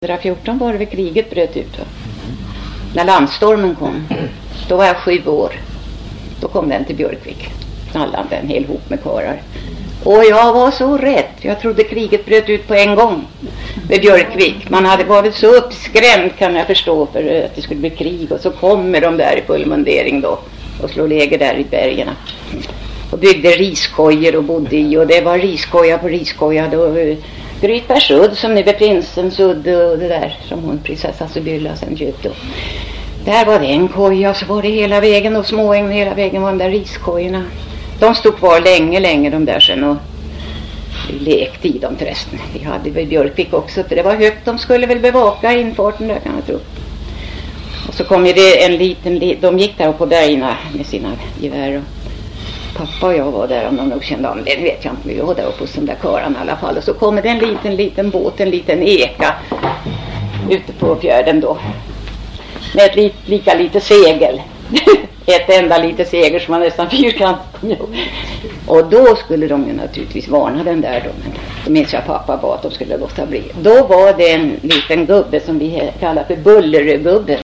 1914 var det väl kriget bröt ut, va? När landstormen kom, då var jag 7 år. Då kom den till Björkvik, knallande en hel hop med karlar. Och jag var så rädd, jag trodde kriget bröt ut på en gång vid Björkvik. Man hade varit så uppskrämd, kan jag förstå, för att det skulle bli krig. Och så kommer de där i full mundering då och slår läger där i bergen. Och byggde riskojer och bodde i, och det var riskoja på riskoja då. Grytbergs udd som nu är prinsens udd och det där som hon prinsessa Sibylla sen köpte. Där var det en koja och så var det hela vägen och småängn hela vägen var de där riskojorna. De stod kvar länge de där sen och vi lekte i dem förresten. Vi hade väl Björkvik också för det var högt. De skulle väl bevaka infarten där kan jag tro. Och så kom ju det en liten, de gick där på bergarna med sina gevär och pappa och jag var där om de nog kände om det vet jag inte. Vi var där uppe hos den där köran i alla fall. Och så kommer det en liten båt, en liten eka ute på fjärden då. Med ett lika lite segel. Ett enda lite segel som var nästan fyrkant. Och då skulle de ju naturligtvis varna den där då. Men då minns jag pappa bad att de skulle låta bli. Då var det en liten gubbe som vi kallar för Bullergubben.